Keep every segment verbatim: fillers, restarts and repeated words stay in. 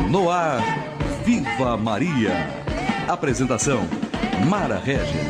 No ar, Viva Maria. Apresentação, Mara Regis.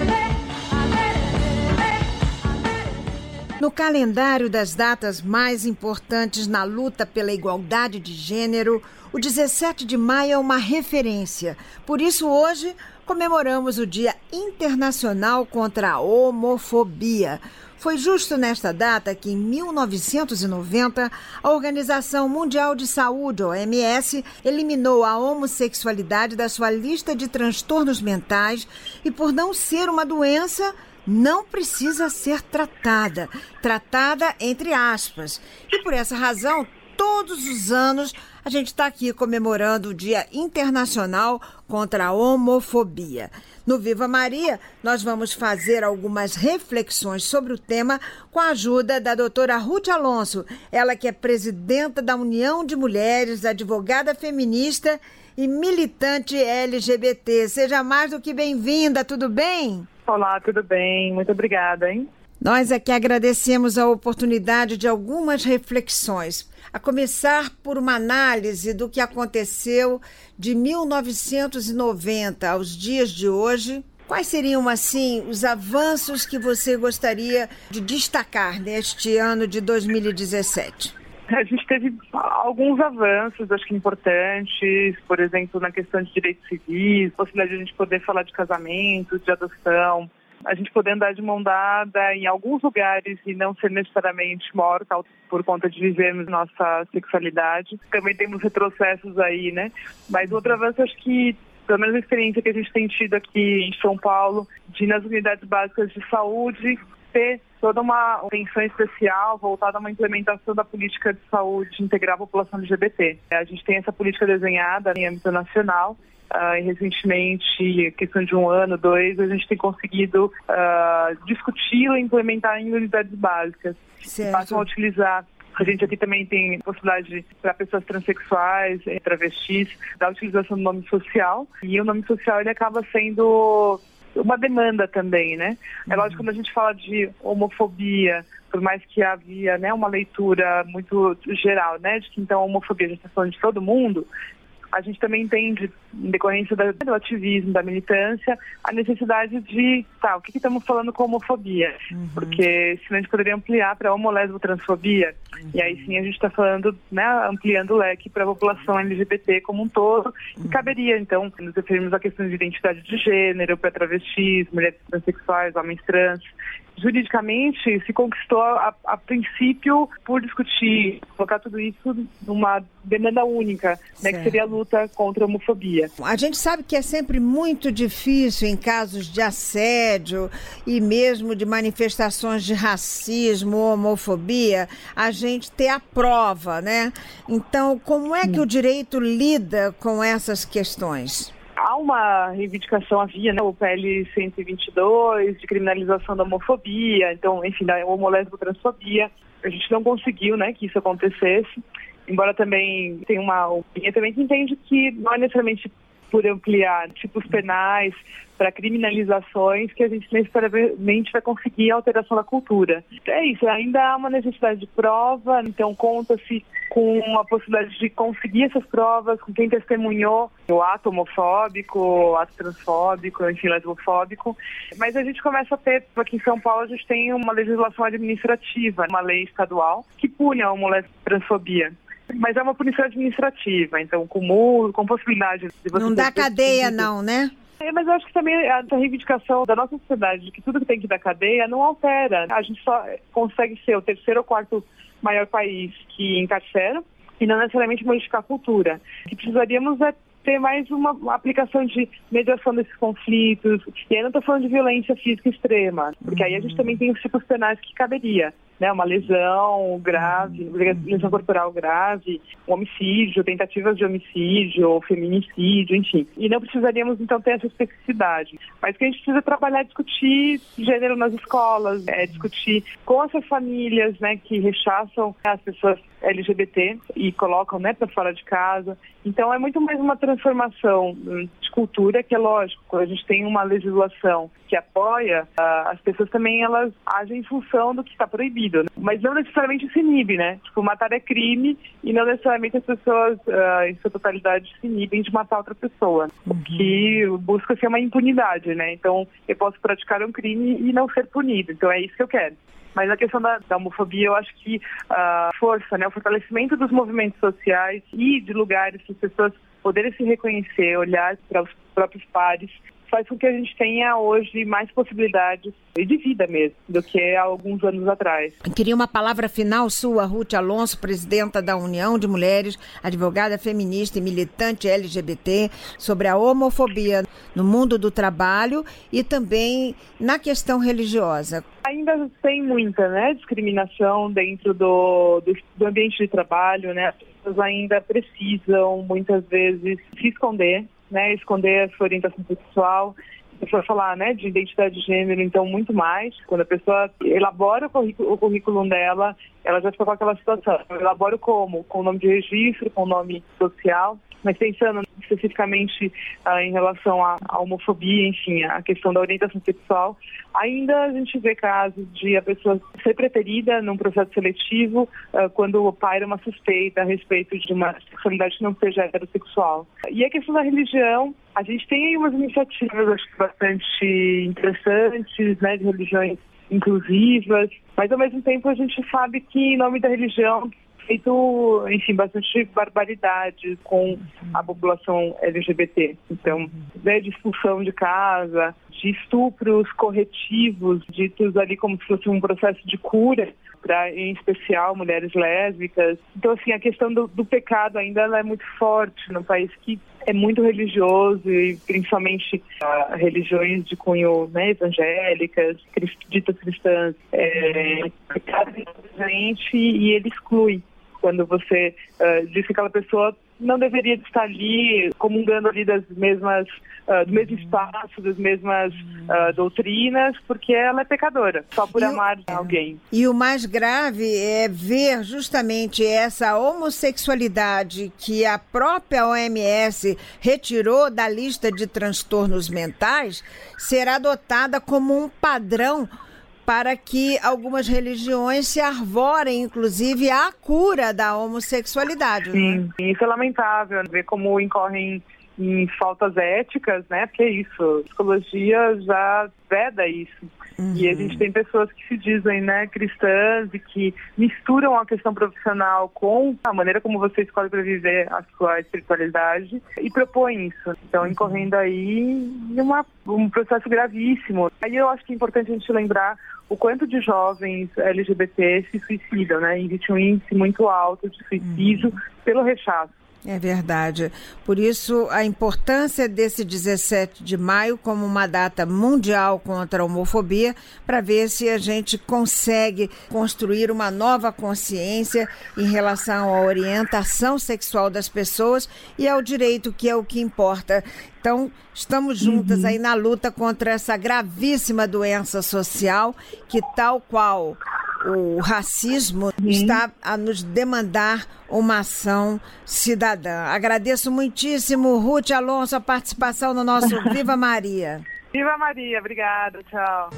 No calendário das datas mais importantes na luta pela igualdade de gênero, o dezessete de maio é uma referência. Por isso, hoje, comemoramos o Dia Internacional contra a Homofobia. Foi justo nesta data que, em mil novecentos e noventa, a Organização Mundial de Saúde, O M S, eliminou a homossexualidade da sua lista de transtornos mentais e, por não ser uma doença, não precisa ser tratada. Tratada entre aspas. E por essa razão, todos os anos, a gente está aqui comemorando o Dia Internacional contra a Homofobia. No Viva Maria, nós vamos fazer algumas reflexões sobre o tema com a ajuda da doutora Ruth Alonso, ela que é presidenta da União de Mulheres, advogada feminista e militante L G B T. Seja mais do que bem-vinda, tudo bem? Olá, tudo bem? Muito obrigada, hein? Nós aqui agradecemos a oportunidade de algumas reflexões, a começar por uma análise do que aconteceu de mil novecentos e noventa aos dias de hoje. Quais seriam, assim, os avanços que você gostaria de destacar neste ano de dois mil e dezessete? A gente teve alguns avanços, acho que importantes, por exemplo, na questão de direitos civis, possibilidade de a gente poder falar de casamento, de adoção, a gente poder andar de mão dada em alguns lugares e não ser necessariamente morta por conta de vivermos nossa sexualidade. Também temos retrocessos aí, né? Mas outro avanço, acho que, pelo menos a experiência que a gente tem tido aqui em São Paulo, de nas unidades básicas de saúde, ter toda uma atenção especial voltada a uma implementação da política de saúde integrar a população L G B T. A gente tem essa política desenhada em âmbito nacional. Uh, e recentemente, questão de um ano, dois, a gente tem conseguido uh, discuti-la e implementar em unidades básicas. Certo. Passam a utilizar. A gente aqui também tem possibilidade para pessoas transexuais, travestis, da utilização do nome social. E o nome social ele acaba sendo uma demanda também, né? É lógico, quando a gente fala de homofobia, por mais que havia, né, uma leitura muito geral, né, de que então a homofobia a gente está falando de todo mundo, a gente também entende, em decorrência do ativismo, da militância, a necessidade de, tá, o que, que estamos falando com homofobia? Uhum. Porque senão a gente poderia ampliar para homo, lesbo, transfobia. Uhum. E aí sim a gente está falando, né, ampliando o leque para a população L G B T como um todo. Uhum. E caberia, então, nos referirmos à questão de identidade de gênero, para travestis, mulheres transexuais, homens trans. Juridicamente, se conquistou a, a princípio por discutir, colocar tudo isso numa demanda única, né, que seria a luta contra a homofobia. A gente sabe que é sempre muito difícil em casos de assédio e mesmo de manifestações de racismo, homofobia, a gente ter a prova, né? Então, como é que o direito lida com essas questões? Há uma reivindicação, havia, né, o P L cento e vinte e dois, de criminalização da homofobia, então, enfim, da homo-lesbo-transfobia. A gente não conseguiu, né, que isso acontecesse, embora também tenha uma opinião também que entende que não é necessariamente por ampliar tipos penais para criminalizações que a gente necessariamente vai conseguir a alteração da cultura. É isso, ainda há uma necessidade de prova, então conta-se com a possibilidade de conseguir essas provas, com quem testemunhou o ato homofóbico, o ato transfóbico, enfim, lesbofóbico. Mas a gente começa a ter, aqui em São Paulo, a gente tem uma legislação administrativa, uma lei estadual, que pune a homo-lesbo-transfobia. Mas é uma punição administrativa, então com multa, com possibilidade de você... Não dá cadeia não, né? É, mas eu acho que também a reivindicação da nossa sociedade de que tudo que tem que dar cadeia não altera. A gente só consegue ser o terceiro ou quarto maior país que encarcera e não necessariamente modificar a cultura. O que precisaríamos é ter mais uma, uma aplicação de mediação desses conflitos. E aí não estou falando de violência física extrema, porque aí a gente também tem os tipos penais que caberia, né? Uma lesão grave, lesão corporal grave, um homicídio, tentativas de homicídio, feminicídio, enfim. E não precisaríamos, então, ter essa especificidade. Mas que a gente precisa trabalhar, discutir gênero nas escolas, é, discutir com essas famílias, né, que rechaçam as pessoas L G B T e colocam, né, para fora de casa. Então, é muito mais uma transformação de cultura, que é lógico, quando a gente tem uma legislação que apoia, uh, as pessoas também elas agem em função do que está proibido. punido, mas não necessariamente se inibe, né? Tipo, matar é crime e não necessariamente as pessoas, uh, em sua totalidade, se inibem de matar outra pessoa. Uhum. O que busca-se é uma impunidade, né? Então, eu posso praticar um crime e não ser punido. Então, é isso que eu quero. Mas a questão da, da homofobia, eu acho que a força, né, o fortalecimento dos movimentos sociais e de lugares que as pessoas poderem se reconhecer, olhar para os próprios pares, faz com que a gente tenha hoje mais possibilidades de vida mesmo do que há alguns anos atrás. Eu queria uma palavra final sua, Ruth Alonso, presidenta da União de Mulheres, advogada feminista e militante L G B T, sobre a homofobia no mundo do trabalho e também na questão religiosa. Ainda tem muita, né, discriminação dentro do, do, do ambiente de trabalho, né? As pessoas ainda precisam, muitas vezes, se esconder, né, esconder a sua orientação sexual. A pessoa falar, né, de identidade de gênero, então muito mais. Quando a pessoa elabora o currículo, o currículo dela, ela já fica com aquela situação. Eu elaboro como? Com o nome de registro, com o nome social. Mas pensando especificamente ah, em relação à, à homofobia, enfim, a questão da orientação sexual, ainda a gente vê casos de a pessoa ser preterida num processo seletivo ah, quando paira uma suspeita a respeito de uma sexualidade que não seja heterossexual. E a questão da religião, a gente tem aí umas iniciativas, acho que bastante interessantes, né, de religiões inclusivas, mas ao mesmo tempo a gente sabe que em nome da religião feito, enfim, bastante barbaridade com a população L G B T. Então, né, de expulsão de casa, de estupros corretivos, ditos ali como se fosse um processo de cura para, em especial, mulheres lésbicas. Então, assim, a questão do, do pecado ainda ela é muito forte num país que é muito religioso e principalmente uh, religiões de cunho, né, evangélicas, crist, ditas cristãs. É, pecado é presente e ele exclui. Quando você uh, diz que aquela pessoa não deveria estar ali comungando ali das mesmas, uh, do mesmo espaço, das mesmas uh, doutrinas, porque ela é pecadora, só por e amar o, alguém. E o mais grave é ver justamente essa homossexualidade que a própria O M S retirou da lista de transtornos mentais ser adotada como um padrão para que algumas religiões se arvorem, inclusive, à cura da homossexualidade. Sim, né? Isso é lamentável, ver como incorrem em faltas éticas, né? Porque é isso, a psicologia já veda isso. Uhum. E a gente tem pessoas que se dizem, né, cristãs e que misturam a questão profissional com a maneira como você escolhe para viver a sua espiritualidade e propõem isso. Então, uhum. incorrendo aí em uma, um processo gravíssimo. Aí eu acho que é importante a gente lembrar o quanto de jovens L G B T se suicidam, né? Existe um índice muito alto de suicídio uhum. pelo rechaço. É verdade. Por isso, a importância desse dezessete de maio como uma data mundial contra a homofobia, para ver se a gente consegue construir uma nova consciência em relação à orientação sexual das pessoas e ao direito, que é o que importa. Então, estamos juntas uhum. aí na luta contra essa gravíssima doença social que, tal qual o racismo, uhum. está a nos demandar uma ação cidadã. Agradeço muitíssimo, Ruth Alonso, a participação no nosso Viva Maria. Viva Maria, obrigada, tchau.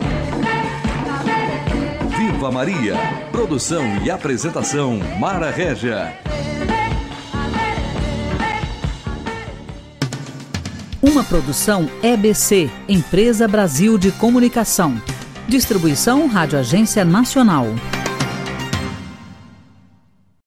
Viva Maria, produção e apresentação Mara Régia. Uma produção E B C, Empresa Brasil de Comunicação. Distribuição Rádio Agência Nacional.